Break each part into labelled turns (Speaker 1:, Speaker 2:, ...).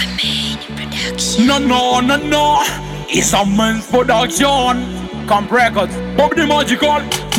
Speaker 1: No, it's a men's production. Camp Records, Bob the Magical.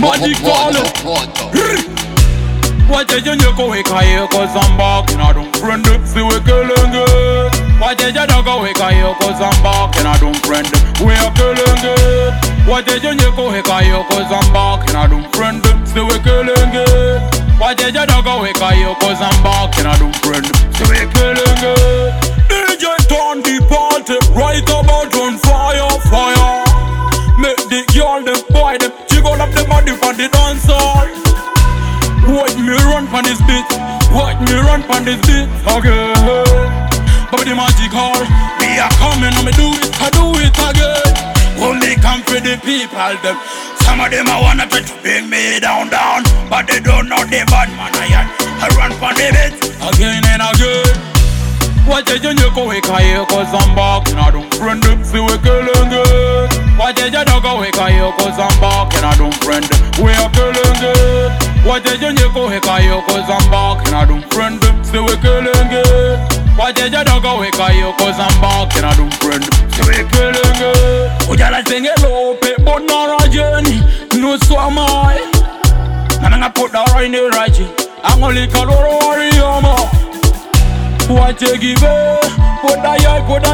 Speaker 1: Watch it, you go wake up, cause I'm back and I don't friend. See we killing good. Watch it, you go wake up, cause I'm back and I don't friend. We are killing good. Watch it, you go wake up, cause I'm back and I don't friend. See we killing good. Watch it, you go wake up, cause I'm back and I don't friend. See we killing good. DJ turn the party right about on fire, fire. Make the girl, them boy, them jiggle up the body for the dancer. Watch me run pon this beat, watch me run pon this beat again. But the magical, me a coming and me do it again. Only come for the people, them. Some of them I wanna try to bring me down, but they don't know the bad man I run pon the beat again and again. Watch it, you go wake up, cause I'm back and I don't friend. See we killing good. Watch it, you go wake up, cause I'm back and I don't friend. We are killing good. Watch it, you go wake up, cause I'm back and I don't friend. See we killing good. Watch it, you go wake up, cause I'm back and I don't friend. See we killing good. Oh, y'all sing it low, but not again. No so am I. I'm gonna put that right in the right. I'm gonna call warrior. What you give it? Put a yai. What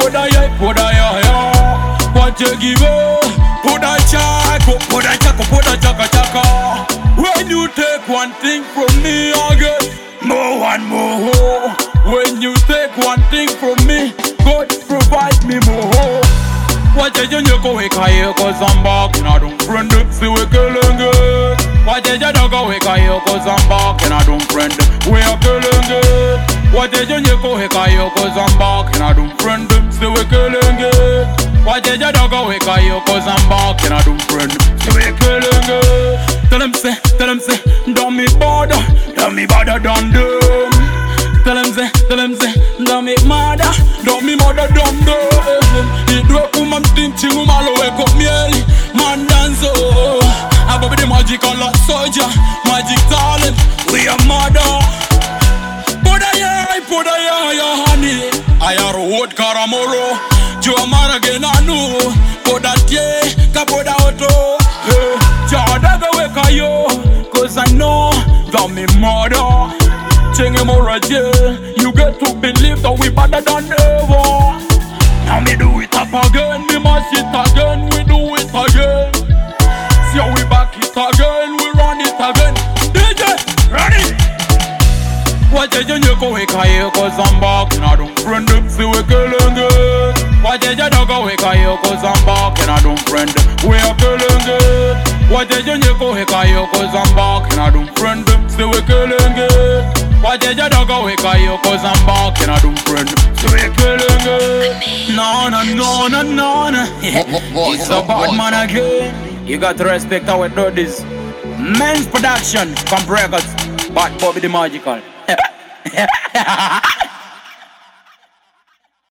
Speaker 1: you give it? Put a chaka. When you take one thing from me, I get more. When you take one thing from me, God provide me more. Watch it, you go wake up, cause I'm back and I don't friend. See we killing good. Watch it, you go wake up, cause I'm back and I don't friend. We are killing good. Watch it, you go wake up, cause I'm back and I don't friend. See we killing good. Watch it, you go wake up, cause I'm back and I don't friend. See we killing good. Tell them say, don't me bother than them. Tell them say, don't me mother than them. It do woman think she woman wake up me early. Man dance I be the magical soldier, magic talent. We are mother. Put a ya honey. I are road caramoro. Joe Mara again I know. Put that ye, kapoda auto. Jada wake yo, cause I know that me mother. Change him already. You get to believe that we better than ever. Now me do it up again, me mash it again, we do it again. See how we back it again, we run it again. DJ, run it! Watch it, you go wake up, cause I'm back and I don't friend. See we killing good. Watch it, you go wake up, cause I'm back and I don't friend. We are killing good. Watch it, you go wake up, cause I'm back and I don't friend. See we killing good. Watch it, you go wake up, cause I'm back and I don't friend. See we killing good. No. It's a bad man again. You got to respect how we do this. Men's production, Camp Records, but Bobby the Magical.